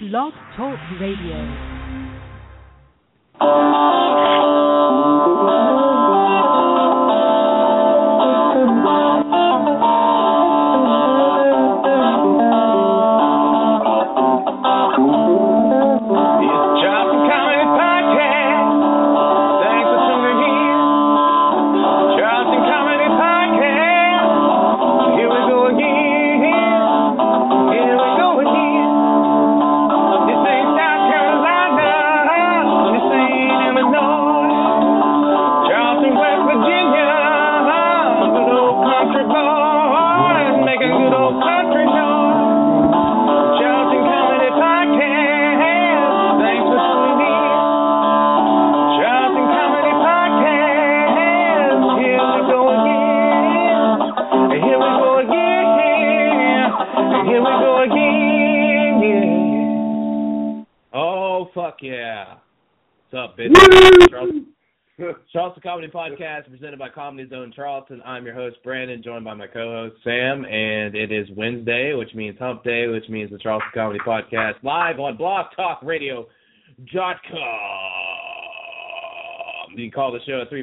Blog Talk Radio. Charleston Comedy Podcast presented by Comedy Zone Charleston. I'm your host, Brandon, joined by my co-host, Sam, and it is Wednesday, which means hump day, which means the Charleston Comedy Podcast live on blogtalkradio.com. You can call the show at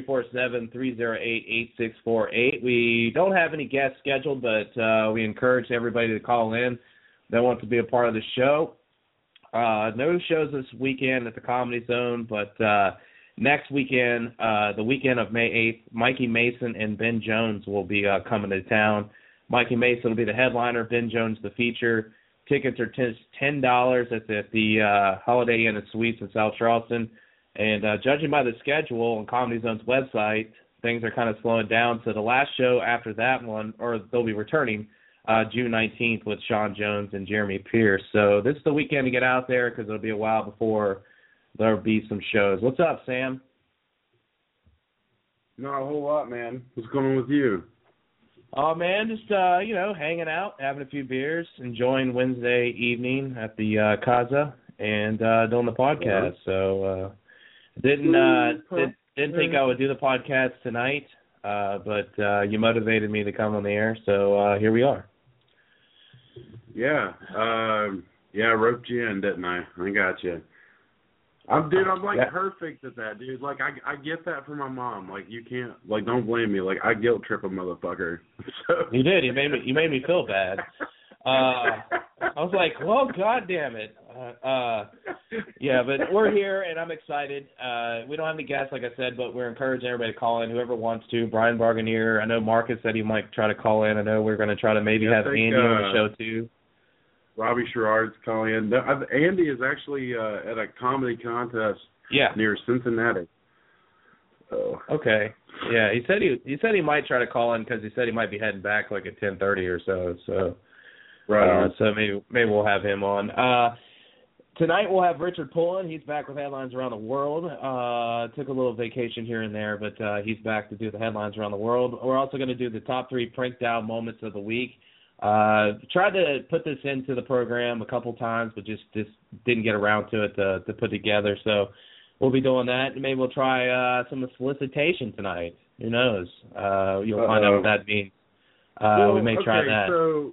347-308-8648. We don't have any guests scheduled, but we encourage everybody to call in that wants to be a part of the show. No shows this weekend at the Comedy Zone, but next weekend, the weekend of May 8th, Mikey Mason and Ben Jones will be coming to town. Mikey Mason will be the headliner, Ben Jones the feature. Tickets are $10 at the Holiday Inn and Suites in South Charleston. And judging by the schedule on Comedy Zone's website, things are kind of slowing down. So the last show after that one, or they'll be returning June 19th with Sean Jones and Jeremy Pierce. So this is the weekend to get out there because it'll be a while before there'll be some shows. What's up, Sam? Not a whole lot, man. What's going on with you? Oh, man, just, hanging out, having a few beers, enjoying Wednesday evening at the Casa, and doing the podcast. So didn't think I would do the podcast tonight, but you motivated me to come on the air, so here we are. Yeah. I roped you in, didn't I? I got you. I'm perfect at that, dude. Like, I get that from my mom. Like, you can't, like, don't blame me. Like, I guilt trip a motherfucker. So. You did. You made me feel bad. I was like, well, God damn it. Yeah, but we're here, and I'm excited. We don't have any guests, like I said, but we're encouraging everybody to call in, whoever wants to. Brian Barganier, I know Marcus said he might try to call in. I know we're going to try to maybe have Andy on the show, too. Robbie Sherrard's calling in. Andy is actually at a comedy contest near Cincinnati. Oh. Okay. Yeah, he said he might try to call in because he said he might be heading back like at 10:30 or so. So right. So maybe we'll have him on. Tonight we'll have Richard Pullen. He's back with Headlines Around the World. Took a little vacation here and there, but he's back to do the Headlines Around the World. We're also going to do the top 3 prank down moments of the week. Tried to put this into the program a couple times, but just didn't get around to it to put together. So we'll be doing that. Maybe we'll try some solicitation tonight. Who knows? You'll find out what that means. We may try that.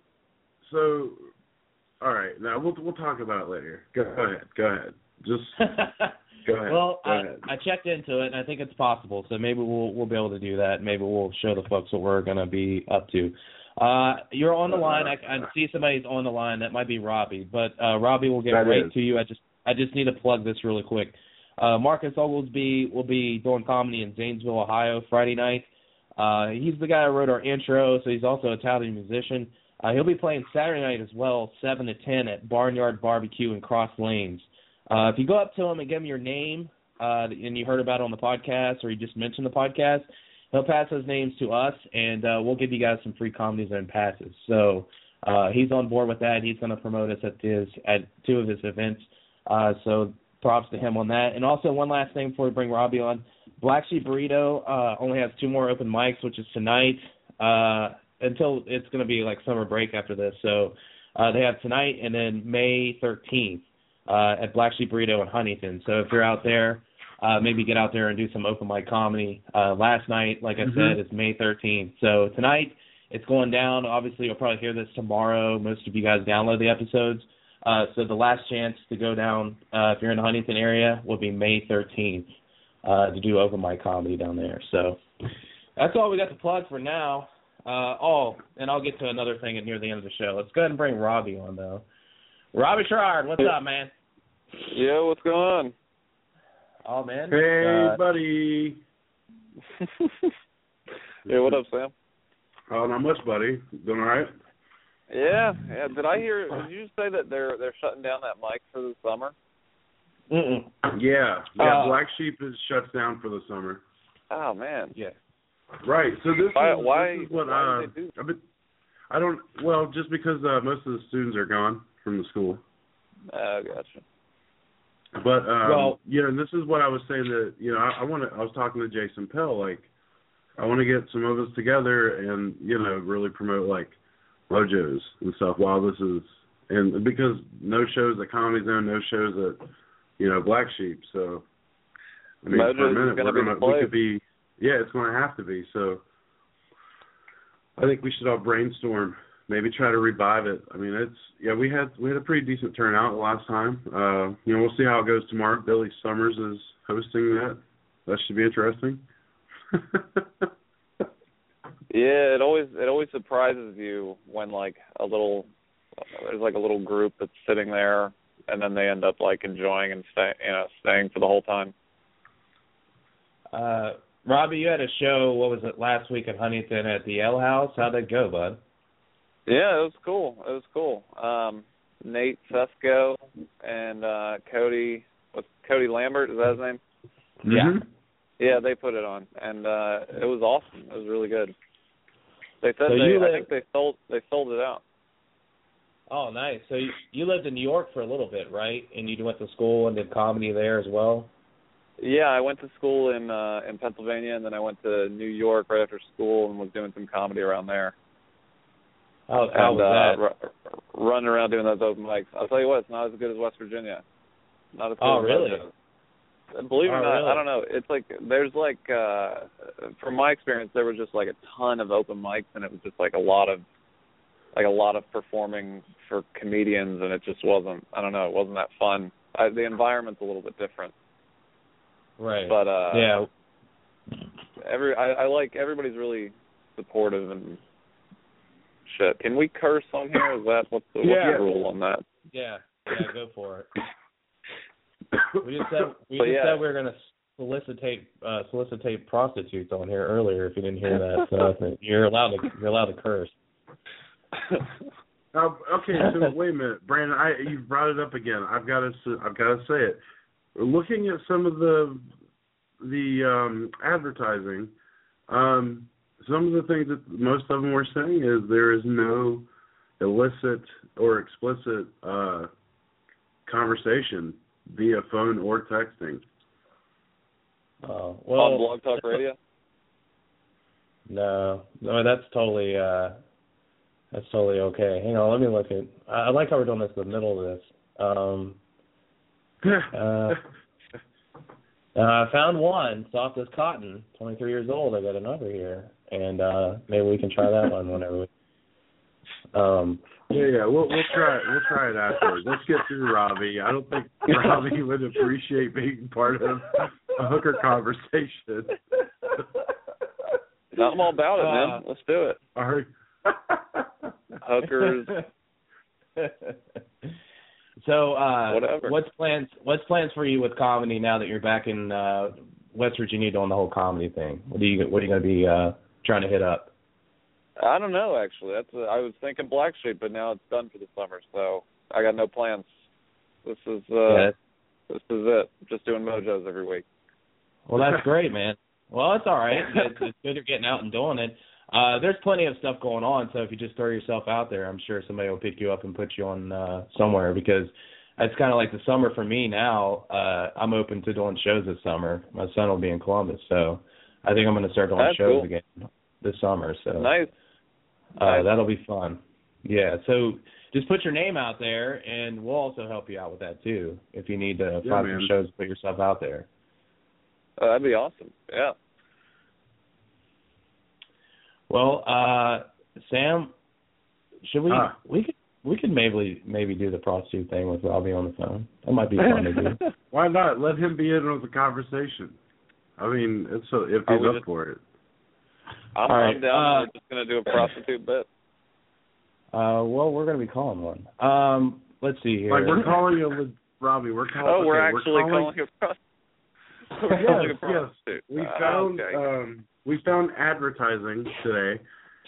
So, all right. Now we'll talk about it later. Go ahead. Just go ahead. Well, go ahead. I checked into it, and I think it's possible. So maybe we'll be able to do that. Maybe we'll show the folks what we're going to be up to. You're on the line. I see somebody's on the line. That might be Robbie, but Robbie will get right to you. I just need to plug this really quick. Marcus Oglesby will be doing comedy in Zanesville, Ohio, Friday night. He's the guy who wrote our intro, so he's also a talented musician. He'll be playing Saturday night as well, 7 to 10 at Barnyard Barbecue in Cross Lanes. If you go up to him and give him your name and you heard about it on the podcast or you just mentioned the podcast, he'll pass those names to us, and we'll give you guys some free Comedy Zone passes. So he's on board with that. He's going to promote us at 2 of his events. So props to him on that. And also one last thing before we bring Robbie on. Black Sheep Burrito only has 2 more open mics, which is tonight until it's going to be like summer break after this. So they have tonight and then May 13th at Black Sheep Burrito in Huntington. So if you're out there, maybe get out there and do some open mic comedy. Last night, like I said, is May 13th. So tonight, it's going down. Obviously, you'll probably hear this tomorrow. Most of you guys download the episodes. So the last chance to go down, if you're in the Huntington area, will be May 13th to do open mic comedy down there. So that's all we got to plug for now. And I'll get to another thing near the end of the show. Let's go ahead and bring Robbie on, though. Robbie Sherrard, what's up, man? Yeah, what's going on? Oh, man. Hey, buddy. Yeah, what up, Sam? Oh, not much, buddy. Doing all right? Yeah. Did you say that they're shutting down that mic for the summer? Mm-mm. Yeah. Black Sheep is shuts down for the summer. Oh man. Yeah. Right. So this is what why did they do that? I don't. Well, just because most of the students are gone from the school. Gotcha. But and this is what I was saying that I was talking to Jason Pell, like I want to get some of us together and really promote like Mojos and stuff while this is, and because no shows at Comedy Zone, no shows at Black Sheep, so I mean Mojos for a minute we could be it's going to have to be, so I think we should all brainstorm, maybe try to revive it. I mean we had a pretty decent turnout last time. We'll see how it goes tomorrow. Billy Summers is hosting that. That should be interesting. Yeah, it always surprises you when there's like a little group that's sitting there and then they end up like enjoying and staying for the whole time. Robbie, you had a show, what was it, last week at Huntington at the L House? How'd that go, bud? Yeah, it was cool. Nate Fesco and Cody Lambert, is that his name? Yeah. Yeah, they put it on, and it was awesome. It was really good. They said I think they sold it out. Oh, nice. So you lived in New York for a little bit, right? And you went to school and did comedy there as well? Yeah, I went to school in Pennsylvania, and then I went to New York right after school and was doing some comedy around there. How was that? Running around doing those open mics. I'll tell you what, it's not as good as West Virginia. Not as good as really? Believe it or not, really? I don't know. It's like there's like from my experience, there was just like a ton of open mics, and it was just like a lot of performing for comedians, and it just wasn't. I don't know. It wasn't that fun. The environment's a little bit different. Right. But yeah. I like everybody's really supportive and shit. Can we curse on here? Is that what's the rule on that? Yeah, go for it. We just said we were going to solicitate prostitutes on here earlier. If you didn't hear that, so you're allowed to curse. Okay, so wait a minute, Brandon. You brought it up again. I've got to say it. Looking at some of the advertising, some of the things that most of them were saying is there is no illicit or explicit conversation via phone or texting. Well, on Blog Talk Radio? No, that's totally okay. Hang on, let me look at. I like how we're doing this in the middle of this. I found one, soft as cotton, 23 years old. I got another here, and maybe we can try that one whenever we. We'll try it afterwards. Let's get through Robbie. I don't think Robbie would appreciate being part of a hooker conversation. I'm all about it, man. Let's do it. All right. Hookers. So, whatever. What's plans for you with comedy now that you're back in West Virginia doing the whole comedy thing? What are you going to be trying to hit up? I don't know, actually. I was thinking Black Sheep, but now it's done for the summer, so I got no plans. This is it. Just doing Mojos every week. Well, that's great, man. Well, it's all right. It's good you're getting out and doing it. There's plenty of stuff going on, so if you just throw yourself out there, I'm sure somebody will pick you up and put you on somewhere, because it's kind of like the summer for me now. I'm open to doing shows this summer. My son will be in Columbus, so I think I'm going to start doing shows again this summer. So nice. That'll be fun. Yeah, so just put your name out there, and we'll also help you out with that, too, if you need to find some shows to put yourself out there. That'd be awesome, yeah. Well, Sam, should we We could maybe do the prostitute thing with Robbie on the phone. That might be fun to do. Why not? Let him be in on the conversation. I mean, if he's up for it. I'm down. We're just gonna do a prostitute bit. Well, we're gonna be calling one. Let's see here. Like we're calling you, Robbie. We're calling. Oh, we're actually calling you a prostitute. Yes. We found advertising today,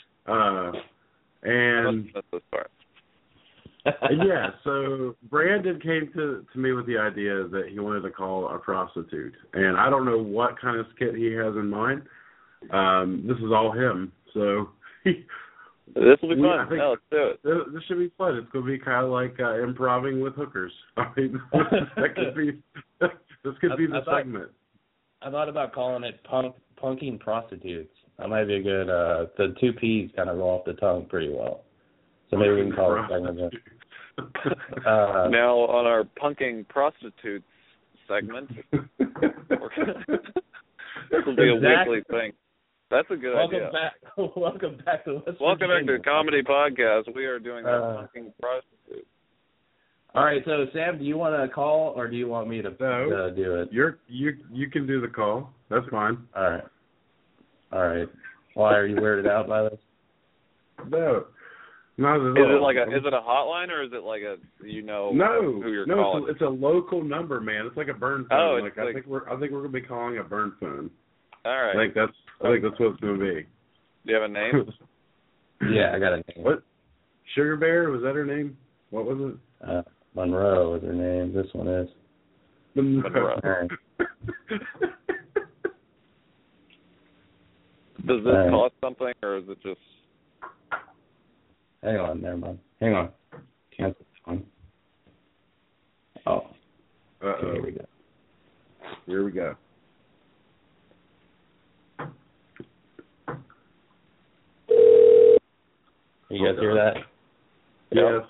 and that's this part. yeah. So Brandon came to me with the idea that he wanted to call a prostitute, and I don't know what kind of skit he has in mind. This is all him, so. This will be fun. Let's do it. This should be fun. It's going to be kind of like improving with hookers. I mean, that could be. This could be the segment. I thought about calling it punking prostitutes. That might be a good. The two P's kind of roll off the tongue pretty well. So maybe we can call it segment. Now on our punking prostitutes segment, this will be a weekly thing. That's a good idea. Welcome back to the Comedy Podcast. We are doing that punking prostitute. All right, so Sam, do you want to call or do you want me to do it? You can do the call. That's fine. All right. Why are you weirded out by this? No, not at all. Is it a hotline or is it like who you're calling? It's a local number, man. It's like a burn phone. Oh, I think we're gonna be calling a burn phone. All right. I think that's what it's gonna be. Do you have a name? Yeah, I got a name. What? Sugar Bear, was that her name? What was it? Monroe is her name. This one is. Monroe. Does this cost something, or is it just... Hang on, never mind. Hang on. Cancel this one. Oh. Okay, here we go. Here we go. You guys hear that? Yes.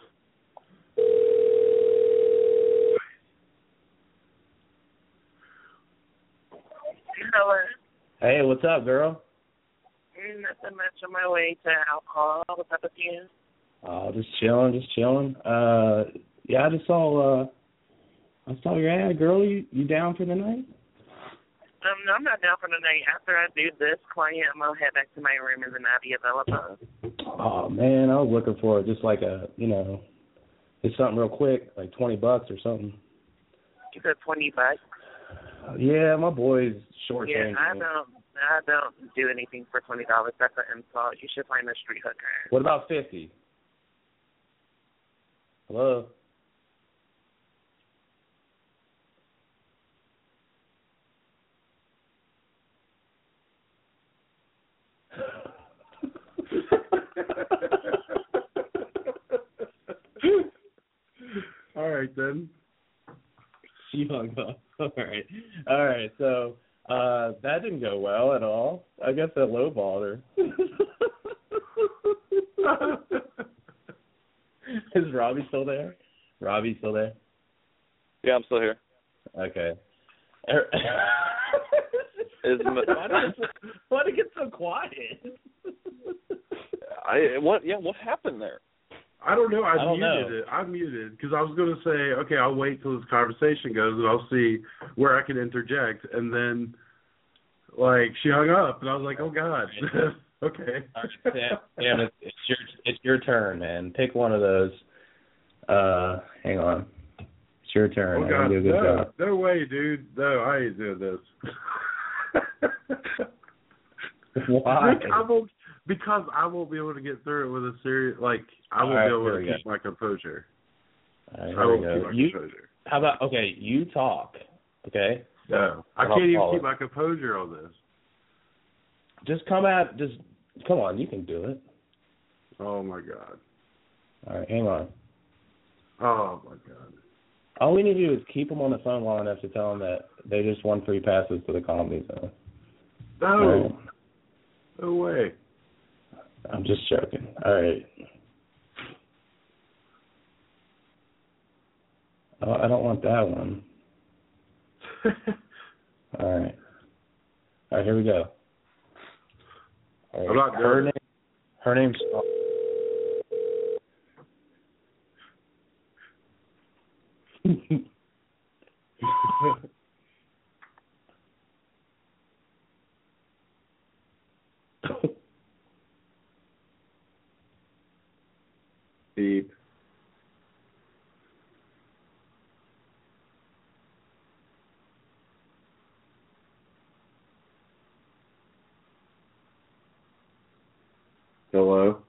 Hello. Hey, what's up, girl? Nothing much, on my way to alcohol. What's up with you? Just chilling. Yeah, I just saw your ad, girl. You down for the night? No, I'm not down for the night. After I do this client, I'm going to head back to my room and then I'll be available. Oh, man, I was looking for just like it's something real quick, like $20 or something. You said $20? Yeah, my boy's short. Yeah, I don't do anything for $20. That's an insult. You should find a street hooker. What about 50? Hello? All right, then. She hung up. All right. So that didn't go well at all. I guess that lowballed her. Is Robbie still there? Yeah, I'm still here. Okay. Why did it get so quiet? What happened there? I don't know. I muted it. I muted because I was going to say, okay, I'll wait till this conversation goes and I'll see where I can interject. And then, she hung up, and I was like, oh God. Okay. All right, Sam, it's your turn, man. Pick one of those. Hang on. It's your turn. Oh God, do a good job. No way, dude. No, I ain't doing this. Why? Because I won't be able to get through it with a serious, I won't be able to keep my composure. All right, I won't keep my composure. How about, okay, you talk, okay? No, I can't even keep my composure on this. Come on, you can do it. Oh, my God. All right, hang on. Oh, my God. All we need to do is keep them on the phone long enough to tell them that they just won free passes to the Comedy Zone. No. Right. No way. I'm just joking. All right. Oh, I don't want that one. All right, here we go. All right. I'm not doing her name's Beep. Hello?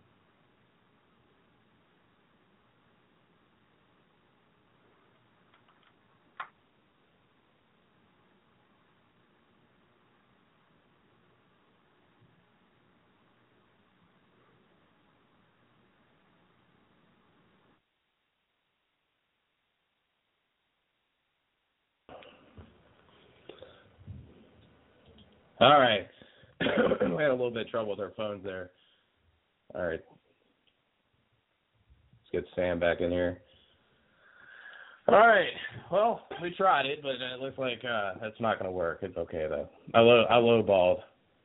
All right. We had a little bit of trouble with our phones there. All right. Let's get Sam back in here. All right. Well, we tried it, but it looks like that's not going to work. It's okay, though. I lowballed.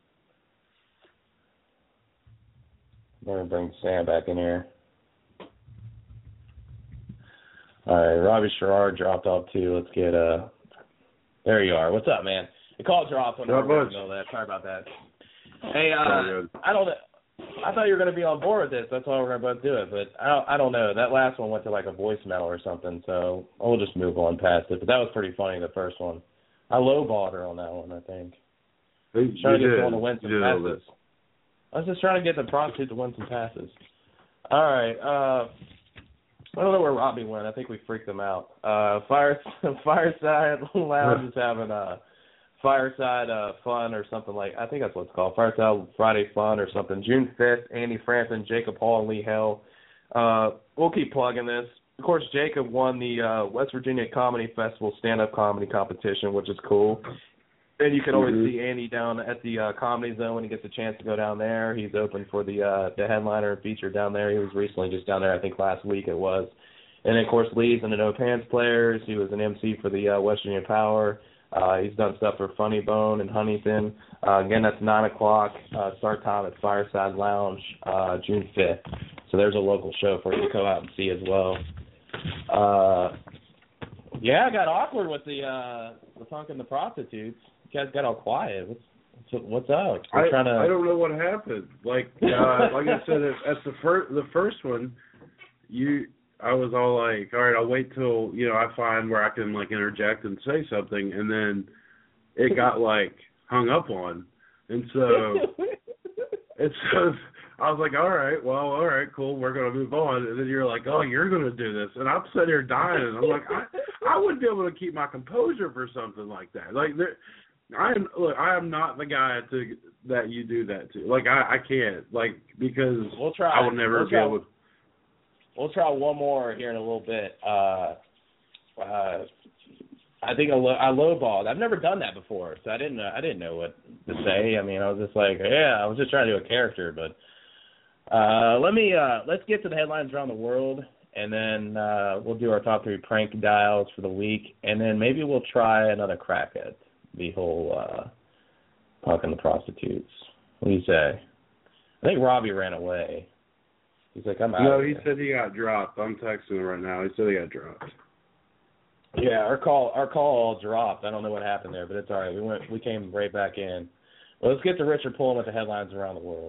I'm going to bring Sam back in here. All right. Robbie Sherrard dropped off, too. Let's get there you are. What's up, man? The call dropped on that. Sorry about that. Hey, I don't know. I thought you were going to be on board with this. That's why we're going to both do it. But I don't know. That last one went to like a voicemail or something, so we'll just move on past it. But that was pretty funny, the first one. I lowballed her on that one, I think. Trying to get someone to win some passes. I was just trying to get the prostitute to win some passes. All right. I don't know where Robbie went. I think we freaked him out. Fireside Lounge is having Fireside Fun or something like, I think that's what it's called, Fireside Friday Fun or something. June 5th, Andy Frampton, Jacob Hall, and Lee Hell. We'll keep plugging this. Of course, Jacob won the West Virginia Comedy Festival stand-up comedy competition, which is cool. And you can always see Andy down at the Comedy Zone when he gets a chance to go down there. He's open for the headliner and feature down there. He was recently just down there, I think last week it was. And, of course, Lee's in the No Pants Players. He was an MC for the West Virginia Power. He's done stuff for Funny Bone and Huntington. Again, that's 9 o'clock. Start time at Fireside Lounge, June 5th. So there's a local show for you to go out and see as well. Yeah, I got awkward with the punk and the prostitutes. You guys got all quiet. What's up? I don't know what happened. Like I said, at the first one, I was all like, all right, I'll wait till, I find where I can, like, interject and say something, and then it got, like, hung up on. And so I was like, all right, cool, we're going to move on. And then you're like, oh, you're going to do this. And I'm sitting here dying, and I'm like, I wouldn't be able to keep my composure for something like that. Like, I am not the guy that you do that to. Like, I can't, like, because we'll try. I would never be able to. We'll try one more here in a little bit. I think I lowballed. I've never done that before, so I didn't know what to say. I mean, I was just like, I was just trying to do a character. But let's get to the headlines around the world, and then we'll do our top 3 prank dials for the week, and then maybe we'll try another crack at the whole punk and the prostitutes. What do you say? I think Robbie ran away. He's like, I'm out. No, he said he got dropped. I'm texting him right now. He said he got dropped. Yeah, our call all dropped. I don't know what happened there, but it's all right. We came right back in. Well, let's get to Richard Pullen with the headlines around the world.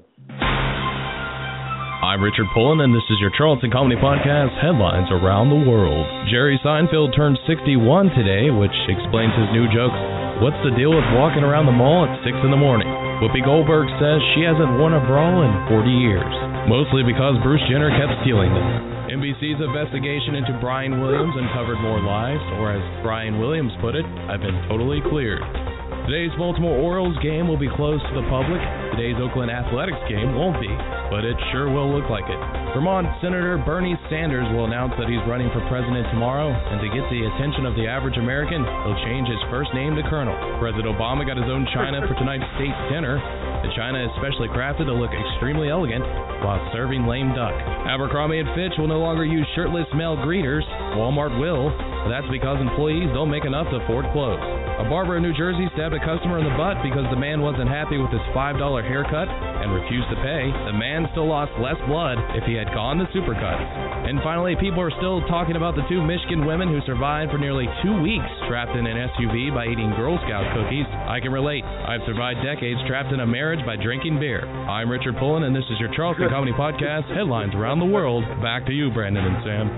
I'm Richard Pullen, and this is your Charleston Comedy Podcast, Headlines Around the World. Jerry Seinfeld turned 61 today, which explains his new jokes. What's the deal with walking around the mall at 6 in the morning? Whoopi Goldberg says she hasn't worn a bra in 40 years, mostly because Bruce Jenner kept stealing them. NBC's investigation into Brian Williams uncovered more lies, or as Brian Williams put it, I've been totally cleared. Today's Baltimore Orioles game will be closed to the public. Today's Oakland Athletics game won't be, but it sure will look like it. Vermont Senator Bernie Sanders will announce that he's running for president tomorrow, and to get the attention of the average American, he'll change his first name to Colonel. President Obama got his own china for tonight's state dinner. The china is specially crafted to look extremely elegant while serving lame duck. Abercrombie & Fitch will no longer use shirtless male greeters. Walmart will. That's because employees don't make enough to afford clothes. A barber in New Jersey stabbed a customer in the butt because the man wasn't happy with his $5 haircut and refused to pay, the man still lost less blood if he had gone to Supercuts. And finally, people are still talking about the two Michigan women who survived for nearly 2 weeks trapped in an SUV by eating Girl Scout cookies. I can relate. I've survived decades trapped in a marriage by drinking beer. I'm Richard Pullen, and this is your Charleston Comedy Podcast, Headlines Around the World. Back to you, Brandon and Sam.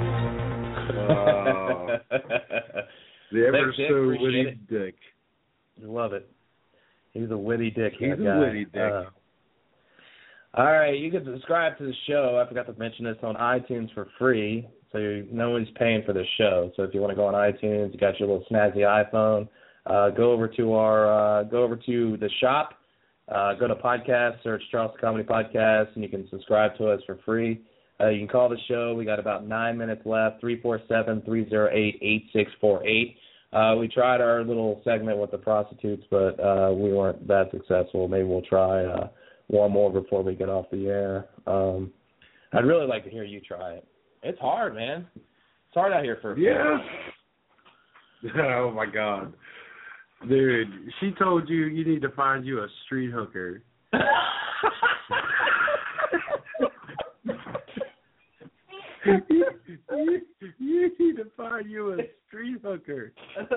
The ever so witty dick. Love it. He's a witty dick. He's a witty dick. All right, you can subscribe to the show. I forgot to mention this on iTunes for free, so no one's paying for the show. So if you want to go on iTunes, you got your little snazzy iPhone. Go over to the shop. Go to podcast, search Charleston Comedy Podcast, and you can subscribe to us for free. You can call the show. We got about 9 minutes left, 347-308-8648. We tried our little segment with the prostitutes, but we weren't that successful. Maybe we'll try one more before we get off the air. I'd really like to hear you try it. It's hard, man. It's hard out here for Yes. Oh, my God. Dude, she told you need to find you a street hooker. You need to find you a street hooker.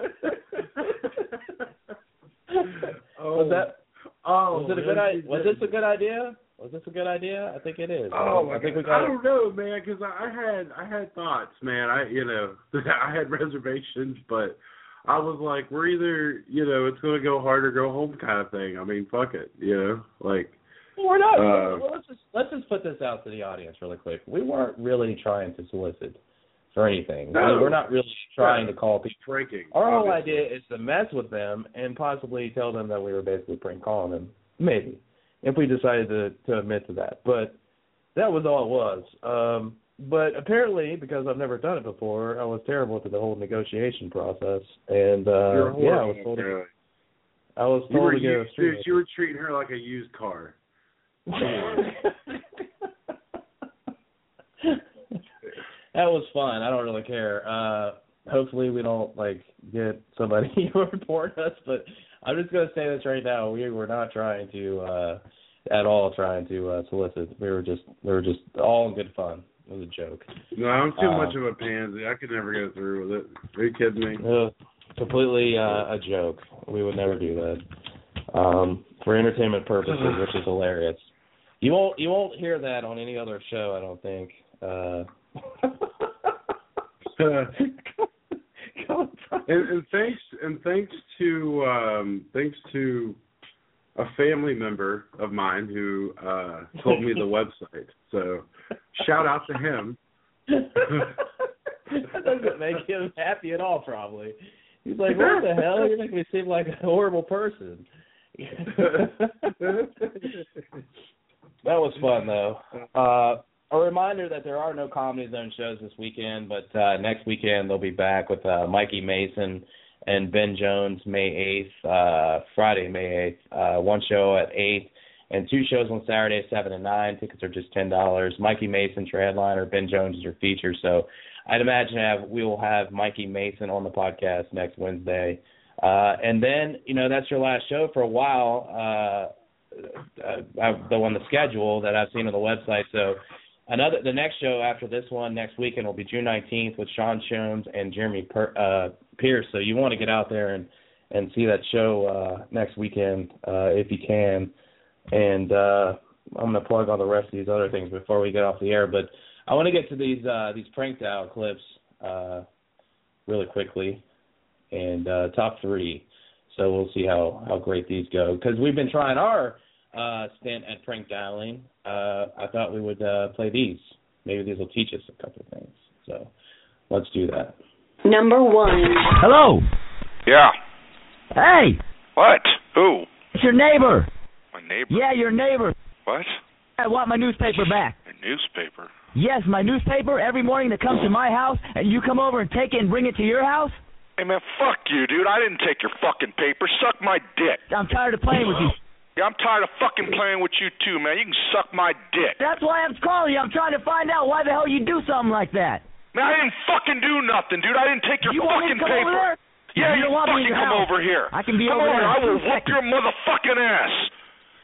Was this a good idea? Was this a good idea? I think it is. Oh, I don't know, man, because I had thoughts, man. I had reservations, but I was like, we're either, it's going to go hard or go home kind of thing. I mean, fuck it, like. We're not. Well, let's just put this out to the audience really quick. We weren't really trying to solicit for anything. No. We're not really trying to call people. Pranking. Our whole idea is to mess with them and possibly tell them that we were basically prank calling them. Maybe, if we decided to admit to that. But that was all it was. But apparently, because I've never done it before, I was terrible at the whole negotiation process. And I was told to get a street. You were treating her like a used car. That was fun. I don't really care. Hopefully we don't get somebody to report us, but I'm just going to say this right now. We were not trying to at all solicit. We were just all in good fun. It was a joke. No, I'm too much of a pansy. I could never go through with it. Are you kidding me? Completely a joke. We would never do that. For entertainment purposes, which is hilarious. You won't hear that on any other show, I don't think. and thanks to a family member of mine who told me the website. So shout out to him. That doesn't make him happy at all, probably. He's like, what the hell? You're making me seem like a horrible person. That was fun, though. A reminder that there are no Comedy Zone shows this weekend, but next weekend they'll be back with Mikey Mason and Ben Jones May 8th, Friday, May 8th. One show at 8 and two shows on Saturday, 7 and 9. Tickets are just $10. Mikey Mason's your headliner. Ben Jones is your feature. So I'd imagine we will have Mikey Mason on the podcast next Wednesday. And then, that's your last show for a while, the one, the schedule that I've seen on the website. So the next show after this one next weekend will be June 19th with Sean Jones and Jeremy Pierce. So you want to get out there and see that show next weekend if you can. And I'm going to plug on the rest of these other things before we get off the air. But I want to get to these prank dial clips really quickly. And top 3. So we'll see how great these go. Because we've been trying our stint at prank dialing. I thought we would play these. Maybe these will teach us a couple of things. So let's do that. Number 1. Hello. Yeah. Hey. What? Who? It's your neighbor. My neighbor? Yeah, your neighbor. What? I want my newspaper back. A newspaper? Yes, my newspaper every morning that comes to my house, and you come over and take it and bring it to your house? Hey, man, fuck you, dude. I didn't take your fucking paper. Suck my dick. I'm tired of playing with you. Yeah, I'm tired of fucking playing with you, too, man. You can suck my dick. That's why I'm calling you. I'm trying to find out why the hell you do something like that. Man, I didn't fucking do nothing, dude. I didn't take your fucking paper. Over there? Yeah, you fucking come over here. I can be come over there. I will whoop your motherfucking ass.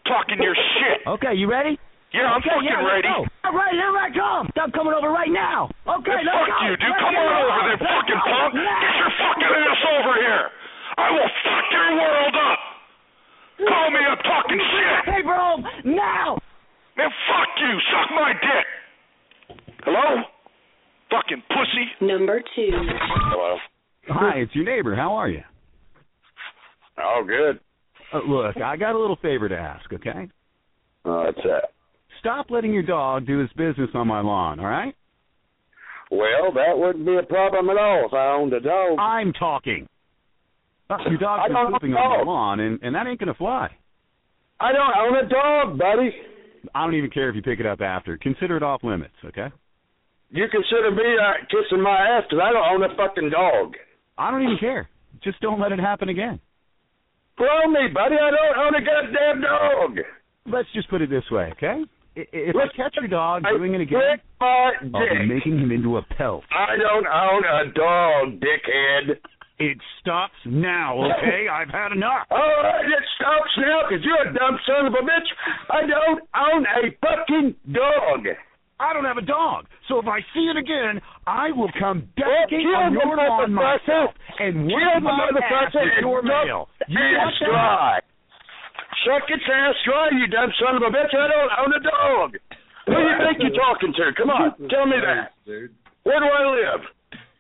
talking your shit. Okay, you ready? Yeah, I'm fucking ready. Go. All right, here I come. I'm coming over right now. Okay, let's fuck go. you, dude. Come on over there, fucking punk. Get your fucking ass over here. I will fuck your world up. Call me up talking shit. Paper home now. Man, fuck you. Suck my dick. Hello? Fucking pussy. Number 2. Hello. Hi, it's your neighbor. How are you? Oh, good. Look, I got a little favor to ask, okay? What's that? Stop letting your dog do his business on my lawn, all right? Well, that wouldn't be a problem at all if I owned a dog. I'm talking. Your dog's been pooping on my lawn, and that ain't going to fly. I don't own a dog, buddy. I don't even care if you pick it up after. Consider it off limits, okay? You consider me kissing my ass because I don't own a fucking dog. I don't even care. Just don't let it happen again. Blow me, buddy. I don't own a goddamn dog. Let's just put it this way, okay? If I catch your dog doing it again, I'll be making him into a pelt. I don't own a dog, dickhead. It stops now, okay? I've had enough. All right, it stops now because you're a dumb son of a bitch. I don't own a fucking dog. I don't have a dog, so if I see it again, I will come defecate on your lawn myself and wipe my ass with your mail. You want that? Suck its ass dry, you dumb son of a bitch. I don't own a dog. Who do you think you're talking to? Come on, tell me that. Where do I live?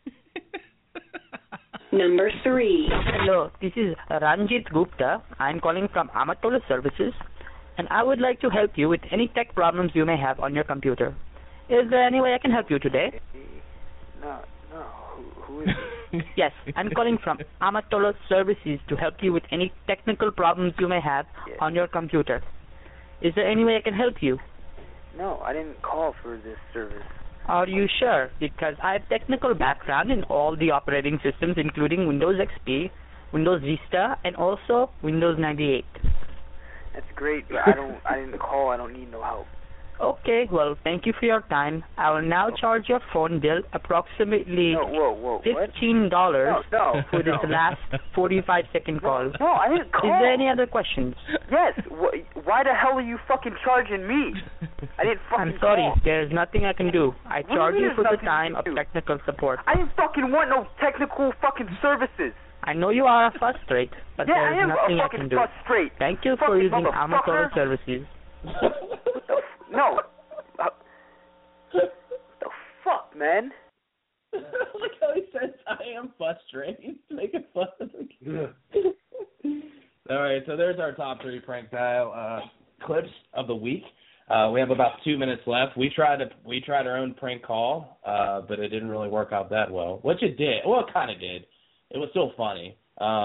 Number 3. Hello, this is Ranjit Gupta. I'm calling from Amatola Services, and I would like to help you with any tech problems you may have on your computer. Is there any way I can help you today? No. Who is it? Yes, I'm calling from Amatola Services to help you with any technical problems you may have on your computer. Is there any way I can help you? No, I didn't call for this service. Are you sure? Because I have technical background in all the operating systems, including Windows XP, Windows Vista, and also Windows 98. That's great, but I didn't call. I don't need no help. Okay, well, thank you for your time. I will now charge your phone bill approximately $15 for this last 45-second call. No, I didn't call. Is there any other questions? Yes. Why the hell are you fucking charging me? I didn't fucking I'm sorry. call. There's nothing I can do. I charge you for the time of technical support. I didn't fucking want no technical fucking services. I know you are frustrated, but there's nothing I can do. Frustrated. Thank you for using Amatola Services. No. The fuck, man? Look how he says, I am frustrated. Making fun of him. All right, so there's our top 3 prank dial clips of the week. We have about 2 minutes left. We tried our own prank call, but it didn't really work out that well. Which it did. Well, it kind of did. It was still funny.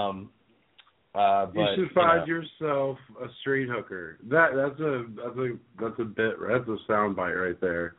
You should find yourself a street hooker. That's a bit. That's a soundbite right there.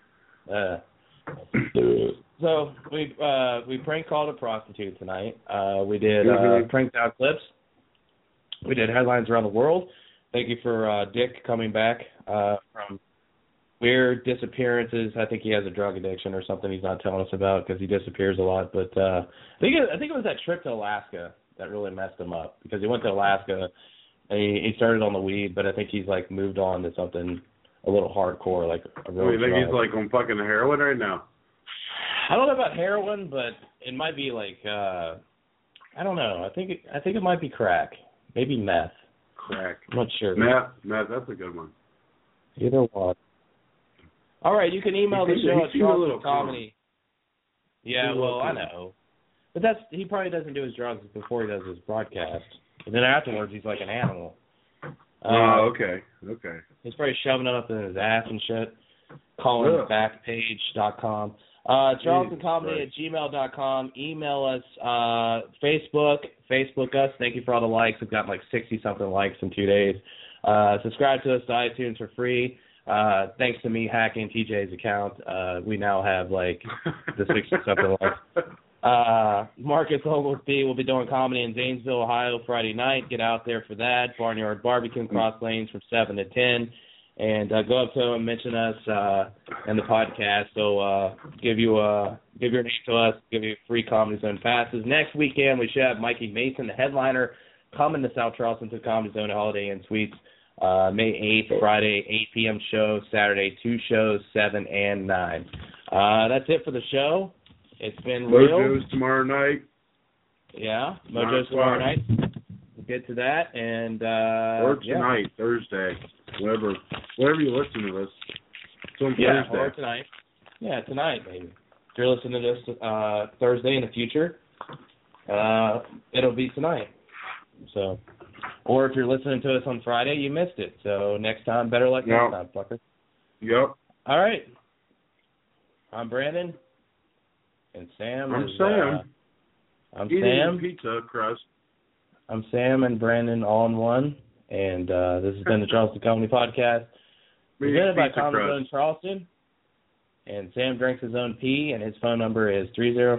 So we prank called a prostitute tonight. We did prank out clips. We did headlines around the world. Thank you for Dick coming back from weird disappearances. I think he has a drug addiction or something he's not telling us about because he disappears a lot. But I think it was that trip to Alaska that really messed him up because he went to Alaska and he started on the weed, but I think he's like moved on to something a little hardcore, like a real. You think he's like on fucking heroin right now? I don't know about heroin, but it might be like I don't know. I think it might be crack, maybe meth. Crack. I'm not sure. Meth. That's a good one. Either one. All right, you can email the show at Charleston Comedy. Yeah, well, I know. But he probably doesn't do his drugs before he does his broadcast. And then afterwards, he's like an animal. Okay. He's probably shoving it up in his ass and shit. CallinBackpage.com. CharlestonComedy@gmail.com. Email us. Facebook us. Thank you for all the likes. We've got like 60-something likes in 2 days. Subscribe to us to iTunes for free. Thanks to me hacking TJ's account, we now have like the 60-something likes. Marcus Oglesby will be doing comedy in Zanesville, Ohio, Friday night. Get out there for that. Barnyard Barbecue, Cross Lanes from 7 to 10. And go up to him, mention us in the podcast. So give your name to us, give you free Comedy Zone passes. Next weekend, we should have Mikey Mason, the headliner, coming to South Charleston to Comedy Zone Holiday Inn Suites. May 8th, Friday, 8 p.m. show, Saturday, 2 shows, 7 and 9. That's it for the show. It's been real. Mojo's tomorrow night. Yeah, Mojo's tomorrow night. We'll get to that. And or tonight, Thursday, whatever you listen to this. It's on Thursday. Or tonight. Yeah, tonight, maybe. If you're listening to this Thursday in the future, it'll be tonight. So, or if you're listening to us on Friday, you missed it. So next time, better luck next time, fucker. Yep. All right. I'm Brandon. And Sam I'm is... Sam. I'm eating Sam. Pizza crust. I'm Sam and Brandon all in one. And this has been the Charleston Comedy Podcast. Presented by Comedy Zone Charleston. And Sam drinks his own pee, and his phone number is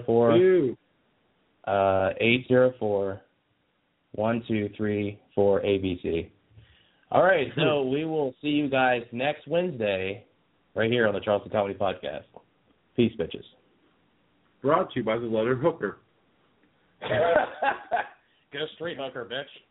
304-804-1234-ABC. All right, so we will see you guys next Wednesday right here on the Charleston Comedy Podcast. Peace, bitches. Brought to you by the Leather Hooker. Get a straight hooker, bitch.